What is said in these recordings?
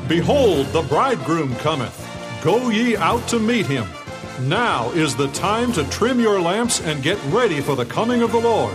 Behold, the bridegroom cometh. Go ye out to meet him. Now is the time to trim your lamps and get ready for the coming of the Lord.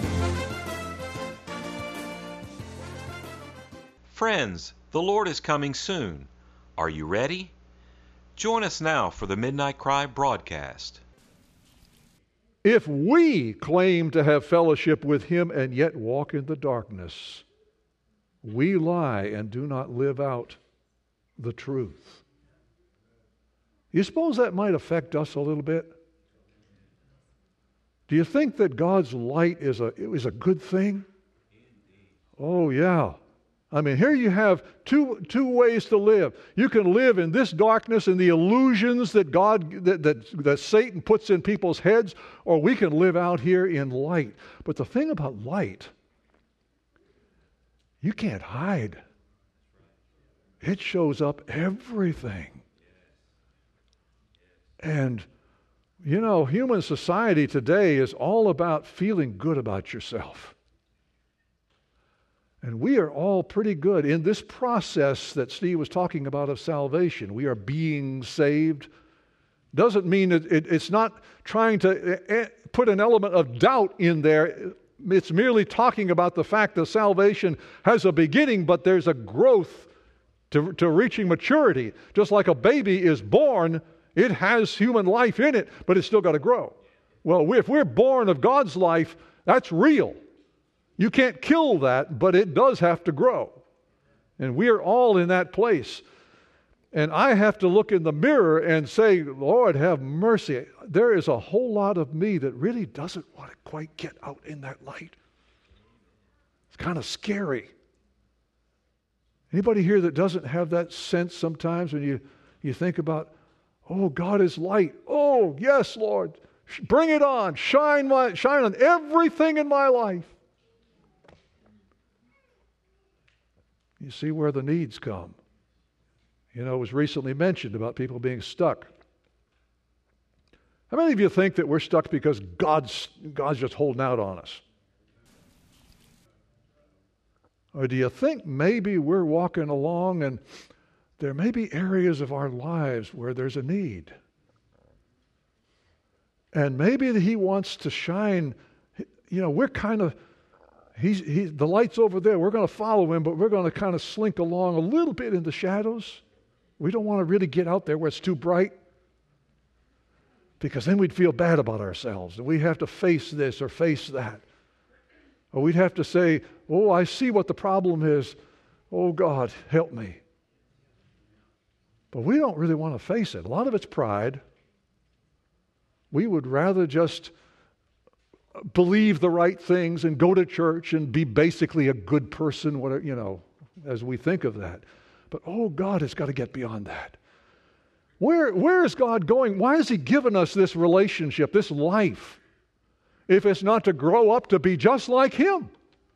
Friends, the Lord is coming soon. Are you ready? Join us now for the Midnight Cry broadcast. If we claim to have fellowship with Him and yet walk in the darkness, we lie and do not live out the truth. You suppose that might affect us a little bit? Do you think that God's light is a good thing? Oh, yeah. I mean, here you have two ways to live. You can live in this darkness and the illusions that that Satan puts in people's heads, or we can live out here in light. But the thing about light, you can't hide. It shows up everything. And, you know, human society today is all about feeling good about yourself. And we are all pretty good in this process that Steve was talking about of salvation. We are being saved. Doesn't mean it's not trying to put an element of doubt in there. It's merely talking about the fact that salvation has a beginning, but there's a growth to reaching maturity. Just like a baby is born, it has human life in it, but it's still got to grow. Well, if we're born of God's life, that's real. You can't kill that, but it does have to grow. And we are all in that place. And I have to look in the mirror and say, Lord, have mercy. There is a whole lot of me that really doesn't want to quite get out in that light. It's kind of scary. Anybody here that doesn't have that sense sometimes when you think about, oh, God is light. Oh, yes, Lord. Bring it on. Shine on everything in my life. You see where the needs come. You know, it was recently mentioned about people being stuck. How many of you think that we're stuck because God's just holding out on us? Or do you think maybe we're walking along and there may be areas of our lives where there's a need? And maybe He wants to shine. You know, we're kind of, the light's over there. We're going to follow Him, but we're going to kind of slink along a little bit in the shadows. We don't want to really get out there where it's too bright, because then we'd feel bad about ourselves. And we'd have to face this or face that. Or we'd have to say, oh, I see what the problem is. Oh, God, help me. But we don't really want to face it. A lot of it's pride. We would rather just believe the right things and go to church and be basically a good person, whatever, you know, as we think of that. But, oh, God has got to get beyond that. Where is God going? Why has He given us this relationship, this life, if it's not to grow up to be just like Him?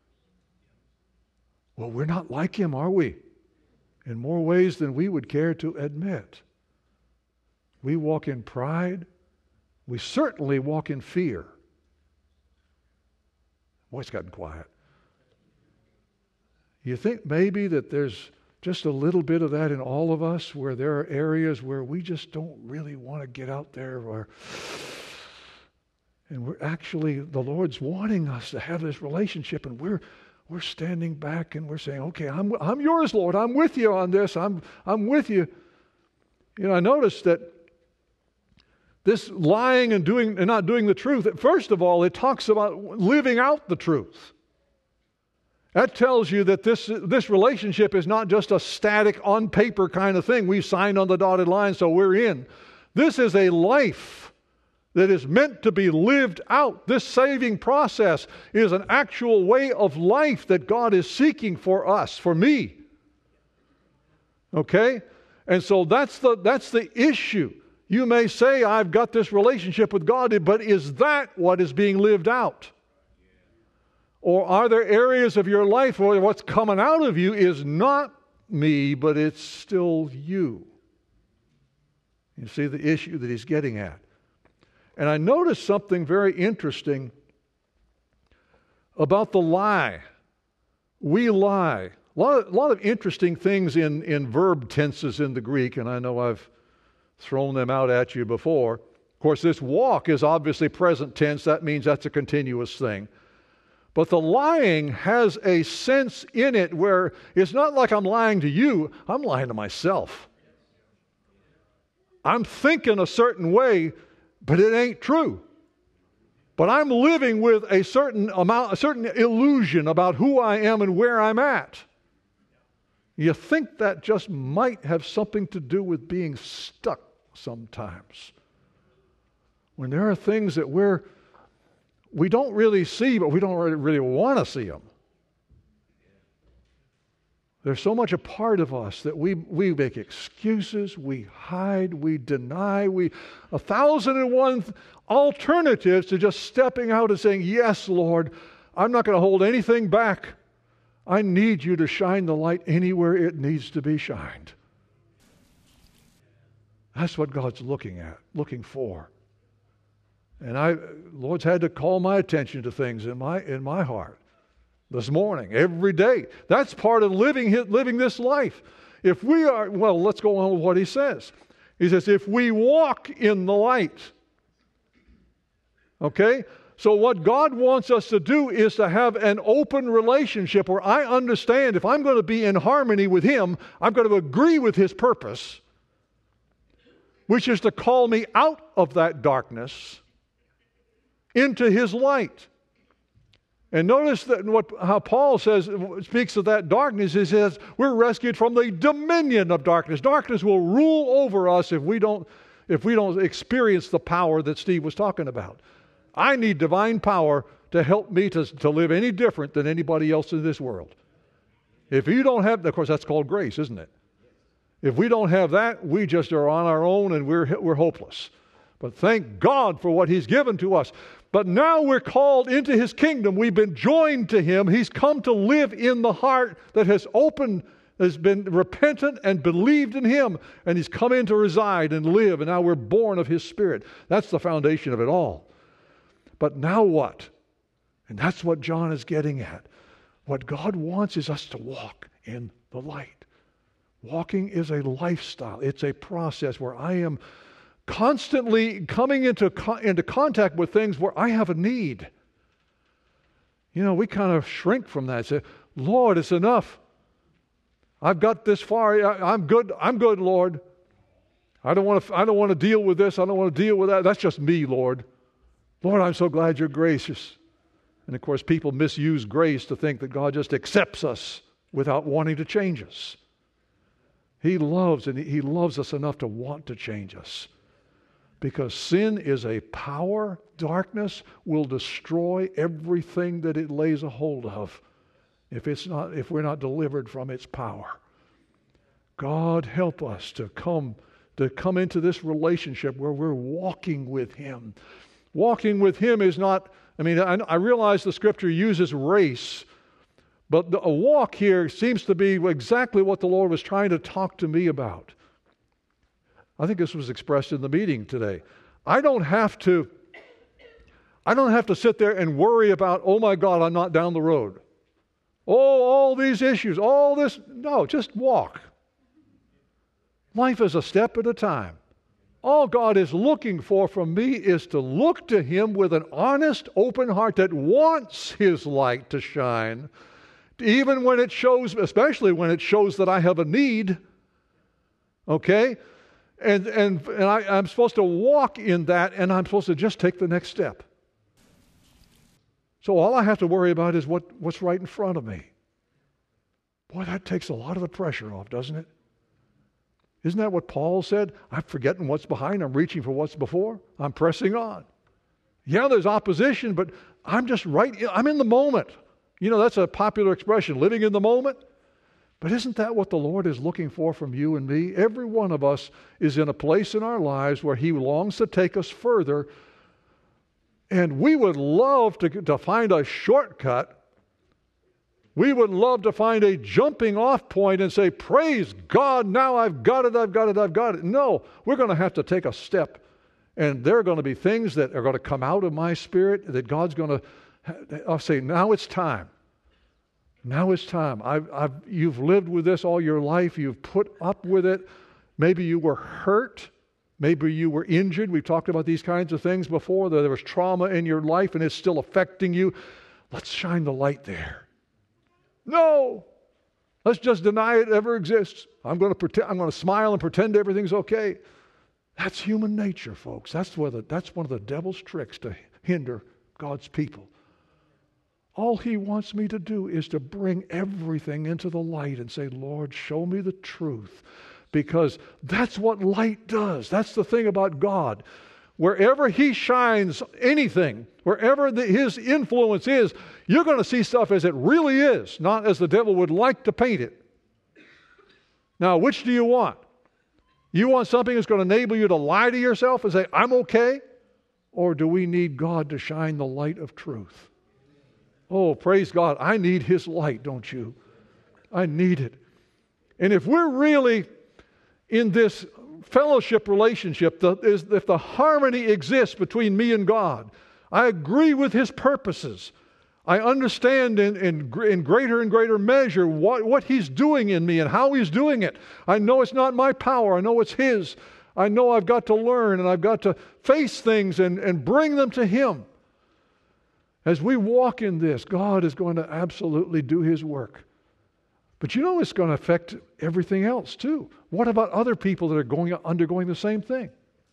Well, we're not like Him, are we? In more ways than we would care to admit. We walk in pride. We certainly walk in fear. Boy, it's gotten quiet. You think maybe that there's just a little bit of that in all of us, where there are areas where we just don't really want to get out there, and we're actually, the Lord's wanting us to have this relationship, and we're standing back and we're saying, okay, I'm yours, Lord. I'm with you on this. I'm with you. You know, I noticed that this lying and not doing the truth, first of all, it talks about living out the truth. That tells you that this relationship is not just a static, on paper kind of thing. We signed on the dotted line, so we're in. This is a life that is meant to be lived out. This saving process is an actual way of life that God is seeking for us, for me. Okay? And so that's the issue. You may say, I've got this relationship with God, but is that what is being lived out? Or are there areas of your life where what's coming out of you is not me, but it's still you? You see the issue that he's getting at. And I noticed something very interesting about the lie. We lie. A lot of interesting things in verb tenses in the Greek, and I know I've thrown them out at you before. Of course, this walk is obviously present tense. That means that's a continuous thing. But the lying has a sense in it where it's not like I'm lying to you, I'm lying to myself. I'm thinking a certain way, but it ain't true. But I'm living with a certain illusion about who I am and where I'm at. You think that just might have something to do with being stuck sometimes. When there are things that we don't really see, but we don't really want to see them. There's so much a part of us that we make excuses, we hide, we deny, 1,001 alternatives to just stepping out and saying, yes, Lord, I'm not going to hold anything back. I need you to shine the light anywhere it needs to be shined. That's what God's looking for. And Lord's had to call my attention to things in my heart this morning, every day. That's part of living this life. If we are, well, let's go on with what he says. He says, if we walk in the light. Okay? So what God wants us to do is to have an open relationship where I understand if I'm going to be in harmony with Him, I've got to agree with His purpose, which is to call me out of that darkness into His light. And notice that how Paul speaks of that darkness. He says, we're rescued from the dominion of darkness. Darkness will rule over us if we don't experience the power that Steve was talking about. I need divine power to help me to live any different than anybody else in this world. If you don't have, of course, that's called grace, isn't it? If we don't have that, we just are on our own and we're hopeless. But thank God for what He's given to us. But now we're called into His kingdom. We've been joined to Him. He's come to live in the heart that has been repentant and believed in Him. And He's come in to reside and live. And now we're born of His Spirit. That's the foundation of it all. But now what? And that's what John is getting at. What God wants is us to walk in the light. Walking is a lifestyle. It's a process where I am constantly coming into contact with things where I have a need. You know, we kind of shrink from that. Say, Lord, it's enough. I've got this far. I'm good, Lord. I don't want to deal with this. I don't want to deal with that. That's just me, Lord. Lord, I'm so glad You're gracious. And of course, people misuse grace to think that God just accepts us without wanting to change us. He loves, and He loves us enough to want to change us. Because sin is a power. Darkness will destroy everything that it lays a hold of if we're not delivered from its power. God help us to come into this relationship where we're walking with Him. Walking with Him is not, I realize the Scripture uses race, but a walk here seems to be exactly what the Lord was trying to talk to me about. I think this was expressed in the meeting today. I don't have to sit there and worry about, oh my God, I'm not down the road. Oh, all these issues, all this. No, just walk. Life is a step at a time. All God is looking for from me is to look to Him with an honest, open heart that wants His light to shine, even when it shows, especially when it shows that I have a need. Okay? And I'm supposed to walk in that, and I'm supposed to just take the next step. So all I have to worry about is what's right in front of me. Boy, that takes a lot of the pressure off, doesn't it? Isn't that what Paul said? I'm forgetting what's behind. I'm reaching for what's before. I'm pressing on. Yeah, there's opposition, but I'm in the moment. You know, that's a popular expression, living in the moment. But isn't that what the Lord is looking for from you and me? Every one of us is in a place in our lives where He longs to take us further. And we would love to find a shortcut. We would love to find a jumping off point and say, praise God, now I've got it. No, we're going to have to take a step. And there are going to be things that are going to come out of my spirit that God's going to, I'll say, now it's time. Now it's time. You've lived with this all your life. You've put up with it. Maybe you were hurt. Maybe you were injured. We've talked about these kinds of things before. That there was trauma in your life and it's still affecting you. Let's shine the light there. No! Let's just deny it ever exists. I'm going to smile and pretend everything's okay. That's human nature, folks. That's one of the devil's tricks to hinder God's people. All he wants me to do is to bring everything into the light and say, Lord, show me the truth. Because that's what light does. That's the thing about God. Wherever he shines anything, wherever his influence is, you're going to see stuff as it really is, not as the devil would like to paint it. Now, which do you want? You want something that's going to enable you to lie to yourself and say, I'm okay? Or do we need God to shine the light of truth? Oh, praise God. I need his light, don't you? I need it. And if we're really in this fellowship relationship, if the harmony exists between me and God, I agree with his purposes. I understand in greater and greater measure what he's doing in me and how he's doing it. I know it's not my power. I know it's his. I know I've got to learn and I've got to face things and bring them to him. As we walk in this, God is going to absolutely do his work. But you know it's going to affect everything else too. What about other people that are undergoing the same thing?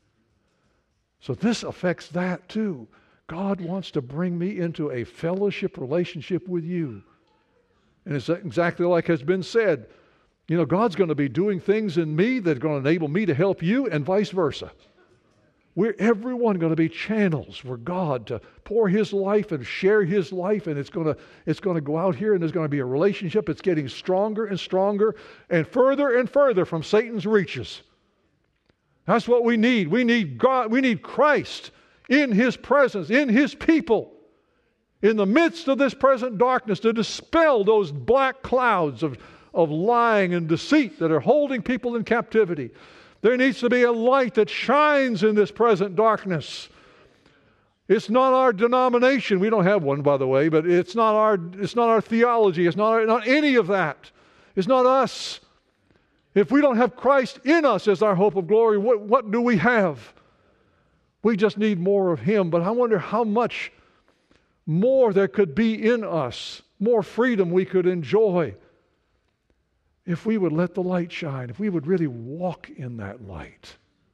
So this affects that too. God wants to bring me into a fellowship relationship with you. And it's exactly like has been said. You know, God's going to be doing things in me that are going to enable me to help you and vice versa. We're everyone going to be channels for God to pour his life and share his life, and it's going to go out here and there's going to be a relationship that's getting stronger and stronger and further from Satan's reaches. That's what we need. We need God. We need Christ in his presence, in his people, in the midst of this present darkness to dispel those black clouds of lying and deceit that are holding people in captivity. There needs to be a light that shines in this present darkness. It's not our denomination. We don't have one, by the way, but it's not our theology. It's not any of that. It's not us. If we don't have Christ in us as our hope of glory, what do we have? We just need more of him. But I wonder how much more there could be in us, more freedom we could enjoy if we would let the light shine, if we would really walk in that light.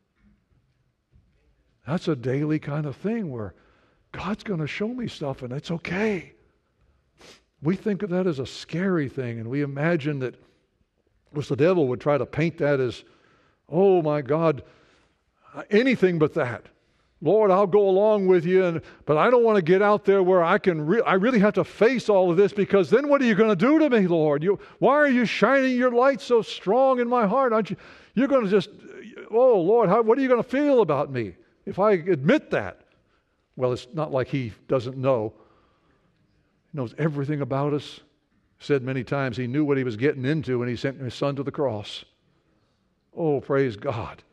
That's a daily kind of thing where God's going to show me stuff and it's okay. We think of that as a scary thing, and we imagine that the devil would try to paint that as, oh my God, anything but that. Lord, I'll go along with you, but I don't want to get out there where I really have to face all of this, because then what are you going to do to me, Lord? Why are you shining your light so strong in my heart? You're going to just, oh Lord, what are you going to feel about me if I admit that? Well, it's not like he doesn't know. He knows everything about us. Said many times he knew what he was getting into when he sent his son to the cross. Oh, praise God.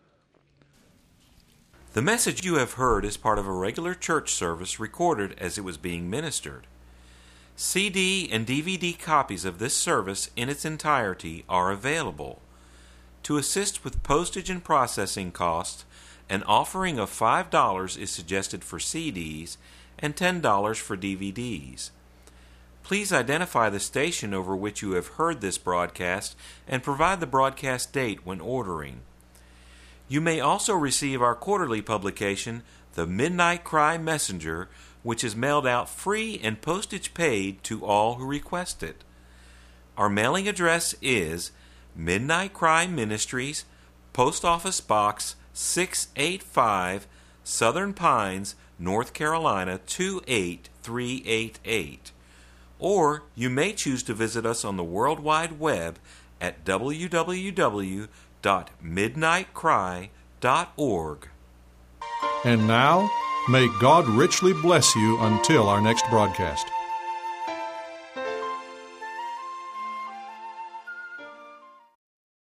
The message you have heard is part of a regular church service recorded as it was being ministered. CD and DVD copies of this service in its entirety are available. To assist with postage and processing costs, an offering of $5 is suggested for CDs and $10 for DVDs. Please identify the station over which you have heard this broadcast and provide the broadcast date when ordering. You may also receive our quarterly publication, The Midnight Cry Messenger, which is mailed out free and postage paid to all who request it. Our mailing address is Midnight Cry Ministries, Post Office Box 685, Southern Pines, North Carolina 28388. Or you may choose to visit us on the World Wide Web at www.midnightcry.org. And now, may God richly bless you until our next broadcast.